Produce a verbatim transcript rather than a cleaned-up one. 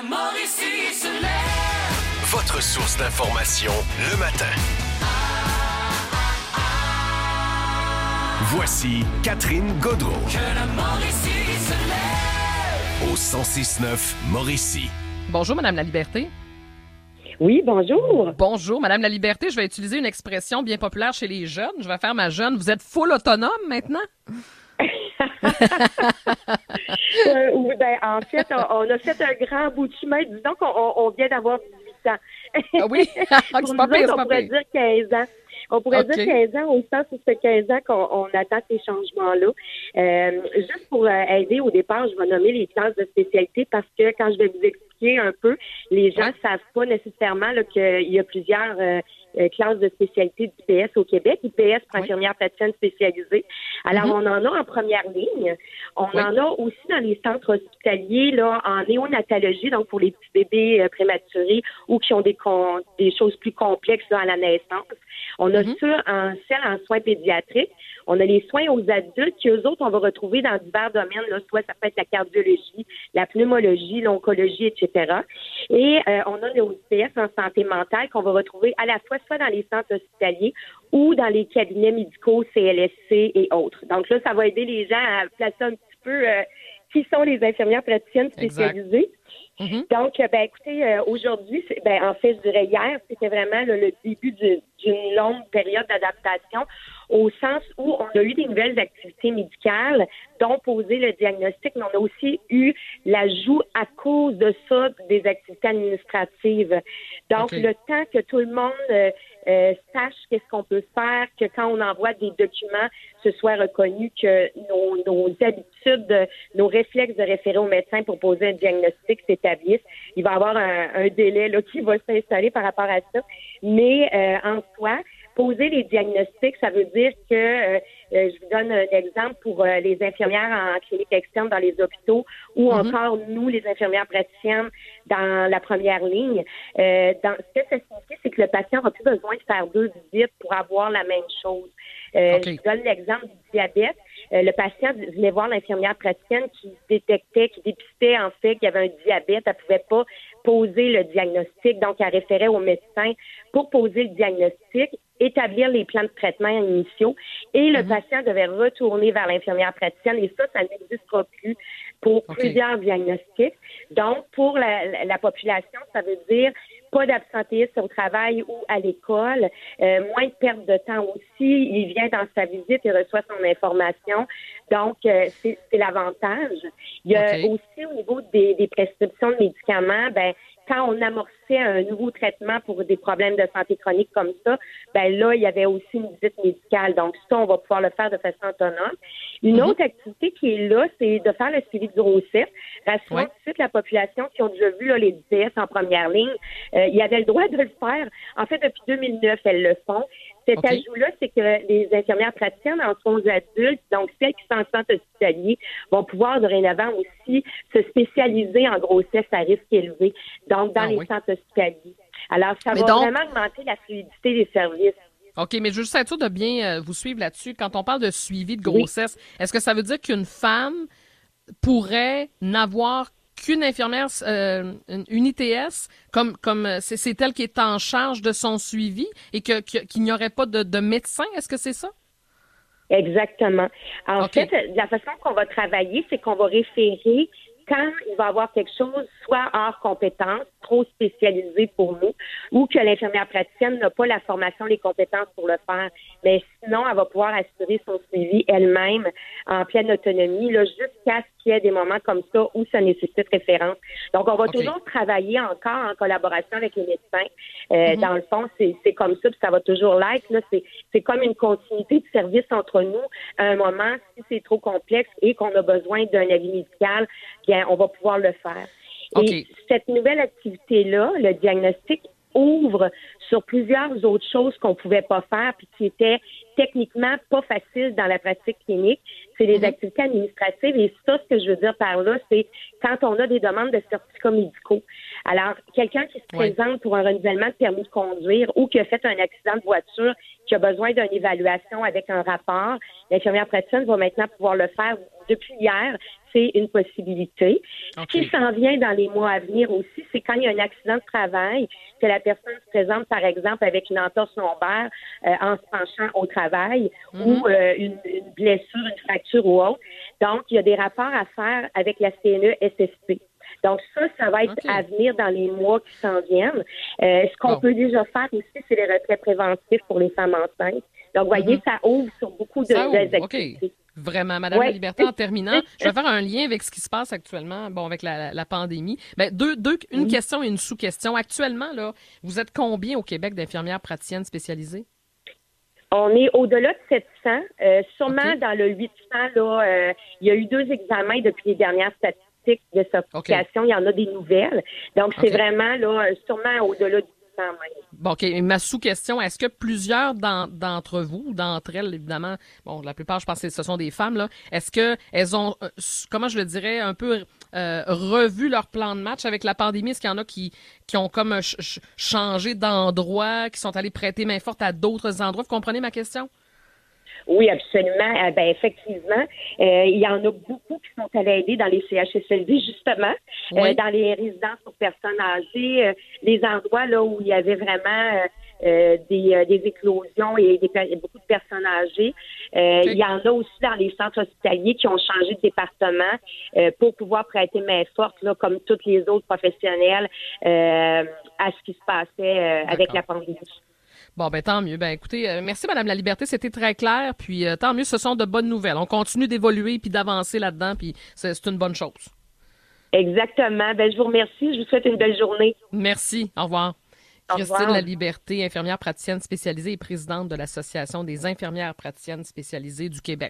Mauricie se lève. Votre source d'information le matin. Voici Catherine Gaudreault. Que la Mauricie se lève. Au cent six neuf Mauricie. Bonjour, Madame la Liberté. Oui, bonjour. Bonjour, Madame la Liberté. Je vais utiliser une expression bien populaire chez les jeunes. Je vais faire ma jeune. Vous êtes full autonome maintenant? euh, oui, ben, en fait, on, on a fait un grand bout de chemin. Disons qu'on on, on vient d'avoir dix-huit ans. Ah oui? Pour c'est nous pas pire, autres, c'est on pas pourrait pire. dire quinze ans. On pourrait Okay. dire quinze ans au sens où c'est quinze ans qu'on on attend ces changements-là. Euh, juste pour euh, aider au départ, je vais nommer les classes de spécialité parce que quand je vais vous expliquer un peu, les gens ne Ouais. savent pas nécessairement là, qu'il y a plusieurs euh, euh, classes de spécialité d'I P S au Québec. I P S pour Oui. infirmière praticienne spécialisée. Alors, Mhm. on en a en première ligne. On Oui. en a aussi dans les centres hospitaliers là, en néonatologie, donc pour les petits bébés euh, prématurés ou qui ont des, con- des choses plus complexes là, à la naissance. On a Mhm. ça en celle en soins pédiatriques. On a les soins aux adultes qui, eux autres, on va retrouver dans divers domaines. Là, soit ça peut être la cardiologie, la pneumologie, l'oncologie, et cetera. Et euh, on a nos I P S en santé mentale qu'on va retrouver à la fois soit dans les centres hospitaliers ou dans les cabinets médicaux, C L S C et autres. Donc là, ça va aider les gens à placer un petit peu euh, qui sont les infirmières praticiennes spécialisées. Mhm. Donc, euh, ben, écoutez, euh, aujourd'hui, c'est, ben, en fait, je dirais hier, c'était vraiment là, le début du- d'une longue période d'adaptation au sens où on a eu des nouvelles activités médicales, dont poser le diagnostic, mais on a aussi eu l'ajout à cause de ça des activités administratives. Donc, Okay. le temps que tout le monde euh, euh, sache qu'est-ce qu'on peut faire, que quand on envoie des documents, ce soit reconnu que nos, nos habitudes, nos réflexes de référer au médecin pour poser un diagnostic s'établissent. Il va y avoir un, un délai là, qui va s'installer par rapport à ça. Mais euh, en soi, poser les diagnostics, ça veut dire que, euh, euh, je vous donne un exemple pour euh, les infirmières en clinique externe dans les hôpitaux ou Mhm. encore nous, les infirmières praticiennes, dans la première ligne. Euh, dans, ce que ça signifie, c'est que le patient n'a plus besoin de faire deux visites pour avoir la même chose. Euh, OK. Je vous donne l'exemple du diabète. Euh, le patient venait voir l'infirmière praticienne qui détectait, qui dépistait en fait qu'il y avait un diabète. Elle ne pouvait pas poser le diagnostic, donc elle référait au médecin pour poser le diagnostic, établir les plans de traitement initiaux et le Mhm. patient devait retourner vers l'infirmière praticienne et ça, ça n'existera plus pour OK. plusieurs diagnostics. Donc, pour la, la, la population, ça veut dire pas d'absentéisme au travail ou à l'école, euh, moins de perte de temps aussi. Il vient dans sa visite et reçoit son information. Donc, euh, c'est, c'est l'avantage. Il y a OK. aussi au niveau des, des prescriptions de médicaments, ben quand on amorçait un nouveau traitement pour des problèmes de santé chronique comme ça, ben là, il y avait aussi une visite médicale. Donc, ça, on va pouvoir le faire de façon autonome. Une Mhm. autre activité qui est là, c'est de faire le suivi de grossesse. Rassurons Ouais. tout de suite la population qui ont déjà vu là, les I P S en première ligne. Euh, ils avaient le droit de le faire. En fait, depuis deux mille neuf, elles le font. Cet OK. ajout-là, c'est que les infirmières praticiennes en soins aux adultes, donc celles qui sont en centre hospitalier, vont pouvoir dorénavant aussi se spécialiser en grossesse à risque élevé, donc dans Ah les oui. centres hospitaliers. Alors, ça Mais va donc- vraiment augmenter la fluidité des services. OK, mais je veux juste être sûr de bien euh, vous suivre là-dessus. Quand on parle de suivi de grossesse, est-ce que ça veut dire qu'une femme pourrait n'avoir qu'une infirmière, euh, une, une I T S, comme comme euh, c'est, c'est elle qui est en charge de son suivi et que, que- qu'il n'y aurait pas de, de médecin? Est-ce que c'est ça? Exactement. En OK. fait, la façon qu'on va travailler, c'est qu'on va référer quand il va y avoir quelque chose, soit hors compétence, trop spécialisé pour nous, ou que l'infirmière praticienne n'a pas la formation, les compétences pour le faire. Mais sinon, elle va pouvoir assurer son suivi elle-même en pleine autonomie, là, jusqu'à ce qu'il y ait des moments comme ça où ça nécessite référence. Donc, on va OK. toujours travailler encore en collaboration avec les médecins. Euh, Mhm. Dans le fond, c'est, c'est comme ça, puis ça va toujours l'être. Là. C'est, c'est comme une continuité de service entre nous. À un moment, si c'est trop complexe et qu'on a besoin d'un avis médical, bien, on va pouvoir le faire. OK. Et cette nouvelle activité-là, le diagnostic, ouvre sur plusieurs autres choses qu'on pouvait pas faire puis qui étaient techniquement pas facile dans la pratique clinique, c'est les Mm-hmm. activités administratives. Et ça, ce que je veux dire par là, c'est quand on a des demandes de certificats médicaux. Alors, quelqu'un qui se Ouais. présente pour un renouvellement de permis de conduire ou qui a fait un accident de voiture, qui a besoin d'une évaluation avec un rapport, l'infirmière praticienne va maintenant pouvoir le faire depuis hier. C'est une possibilité. OK. Ce qui s'en vient dans les mois à venir aussi, c'est quand il y a un accident de travail, que la personne se présente, par exemple, avec une entorse lombaire euh, en se penchant au travail Mm-hmm. ou euh, une, une blessure, une fracture ou autre. Donc, il y a des rapports à faire avec la C N E S S P. Donc, ça, ça va être OK. à venir dans les mois qui s'en viennent. Euh, ce qu'on Bon. peut déjà faire aussi, c'est les retraits préventifs pour les femmes enceintes. Donc, vous voyez, Mm-hmm. ça ouvre sur beaucoup de Ça nouvelles ouvre, OK. activités. Vraiment. Madame Ouais. la Liberté, en terminant, je vais faire un lien avec ce qui se passe actuellement, bon, avec la, la, la pandémie. Ben, deux, deux, une Oui. question et une sous-question. Actuellement, là, vous êtes combien au Québec d'infirmières praticiennes spécialisées? On est au-delà de sept cents. Euh, sûrement OK. dans le huit cents, là, euh, il y a eu deux examens depuis les dernières statistiques de certification. Il y en a des nouvelles. Donc, c'est OK. vraiment là, sûrement au-delà du huit cents même. Bon, OK. Ma sous-question, est-ce que plusieurs d'en- d'entre vous, ou d'entre elles, évidemment, bon, la plupart, je pense que ce sont des femmes, là, est-ce que elles ont, euh, s- comment je le dirais, un peu euh, revu leur plan de match avec la pandémie? Est-ce qu'il y en a qui, qui ont comme euh, ch- ch- changé d'endroit, qui sont allés prêter main forte à d'autres endroits? Vous comprenez ma question? Oui, absolument. Euh, ben, effectivement, euh, il y en a beaucoup qui sont allés aider dans les C H S L D, justement, Oui. euh, dans les résidences pour personnes âgées, euh, les endroits là où il y avait vraiment euh, euh, des, euh, des éclosions et des, per- beaucoup de personnes âgées. Euh, OK. Il y en a aussi dans les centres hospitaliers qui ont changé de département euh, pour pouvoir prêter main forte, là, comme tous les autres professionnels, euh, à ce qui se passait euh, avec D'accord. la pandémie. Bon, ben tant mieux. Ben écoutez, euh, merci Madame la Liberté, c'était très clair. Puis euh, tant mieux, ce sont de bonnes nouvelles. On continue d'évoluer puis d'avancer là-dedans, puis c'est c'est une bonne chose. Exactement. Ben, je vous remercie. Je vous souhaite une belle journée. Merci. Au revoir. Au Christine revoir. La Liberté, infirmière praticienne spécialisée et présidente de l'Association des infirmières praticiennes spécialisées du Québec.